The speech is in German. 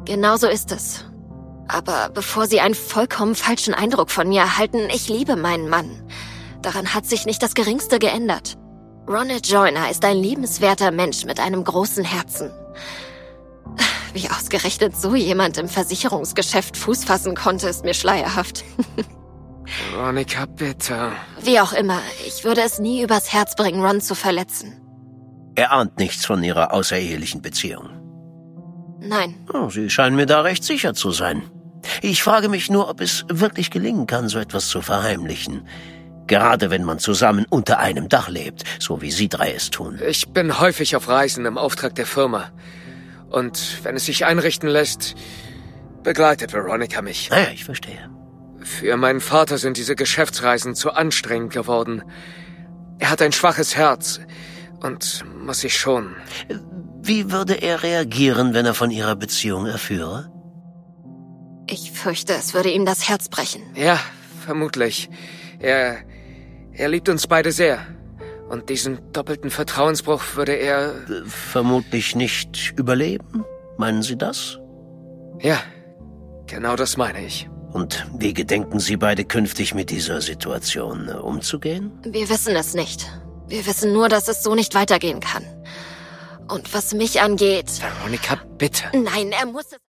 Genau so ist es. Aber bevor Sie einen vollkommen falschen Eindruck von mir erhalten, ich liebe meinen Mann. Daran hat sich nicht das Geringste geändert. Ronald Joyner ist ein liebenswerter Mensch mit einem großen Herzen. Wie ausgerechnet so jemand im Versicherungsgeschäft Fuß fassen konnte, ist mir schleierhaft. Veronica, bitte. Wie auch immer, ich würde es nie übers Herz bringen, Ron zu verletzen. Er ahnt nichts von ihrer außerehelichen Beziehung. Nein. Oh, Sie scheinen mir da recht sicher zu sein. Ich frage mich nur, ob es wirklich gelingen kann, so etwas zu verheimlichen. Gerade wenn man zusammen unter einem Dach lebt, so wie Sie drei es tun. Ich bin häufig auf Reisen im Auftrag der Firma. Und wenn es sich einrichten lässt, begleitet Veronica mich. Naja, ich verstehe. Für meinen Vater sind diese Geschäftsreisen zu anstrengend geworden. Er hat ein schwaches Herz und muss sich schonen. Wie würde er reagieren, wenn er von Ihrer Beziehung erführe? Ich fürchte, es würde ihm das Herz brechen. Ja, vermutlich. Er liebt uns beide sehr. Und diesen doppelten Vertrauensbruch würde er... Vermutlich nicht überleben? Meinen Sie das? Ja, genau das meine ich. Und wie gedenken Sie beide künftig mit dieser Situation umzugehen? Wir wissen es nicht. Wir wissen nur, dass es so nicht weitergehen kann. Und was mich angeht... Veronica, bitte. Nein, er muss es...